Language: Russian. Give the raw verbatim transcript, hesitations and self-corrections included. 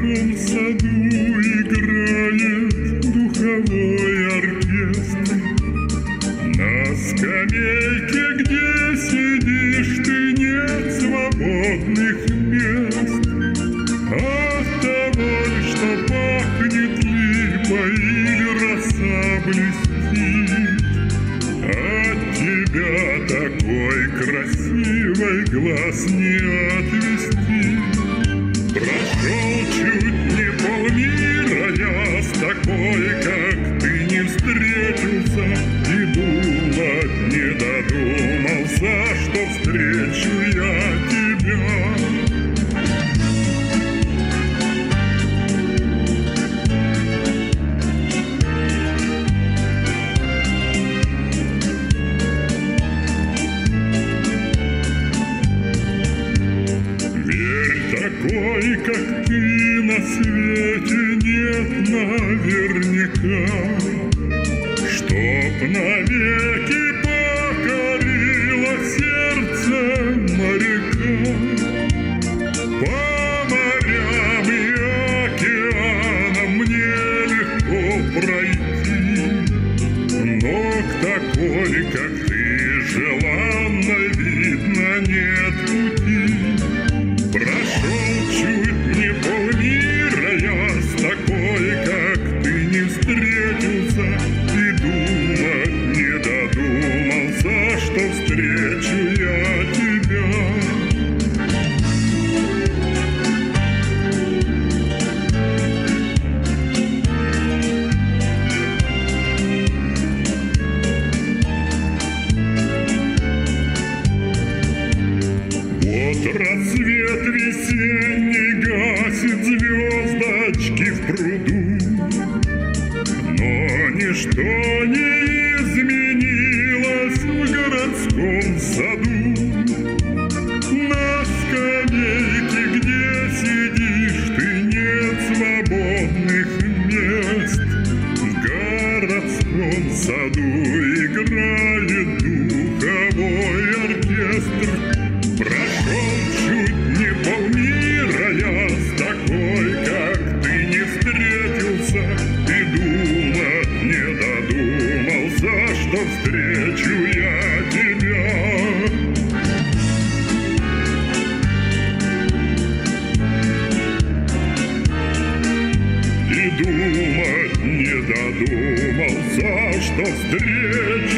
городском саду играет духовой оркестр. На скамейке, где сидишь ты, нет свободных мест. От того, что пахнет липой или роса блестит, от тебя такой красивый глаз не отвести. Прошел чуть не полмира, я с такой, как ты, не встретился, и думать не додумался, что встречу я тебя. Такой, как ты, на свете нет наверняка, чтоб навеки покорило сердце моряка. По морям и океанам мне легко пройти, но к такой, как ты, желанной, видно, нет пути. Прошел чуть не полмира, я с такой, как ты, не встретился, и думать не додумался, что встречу я тебя. Вот рассвет весенний гасит звездочки в пруду, но ничто не изменилось в городском саду. На скамейке, где сидишь ты, нет свободных мест. В городском саду играет духовой оркестр. Прошел чуть не полмира, я с такой, как ты, не встретился, и думать не додумался, что встречу я тебя. И думать не додумался, что встречу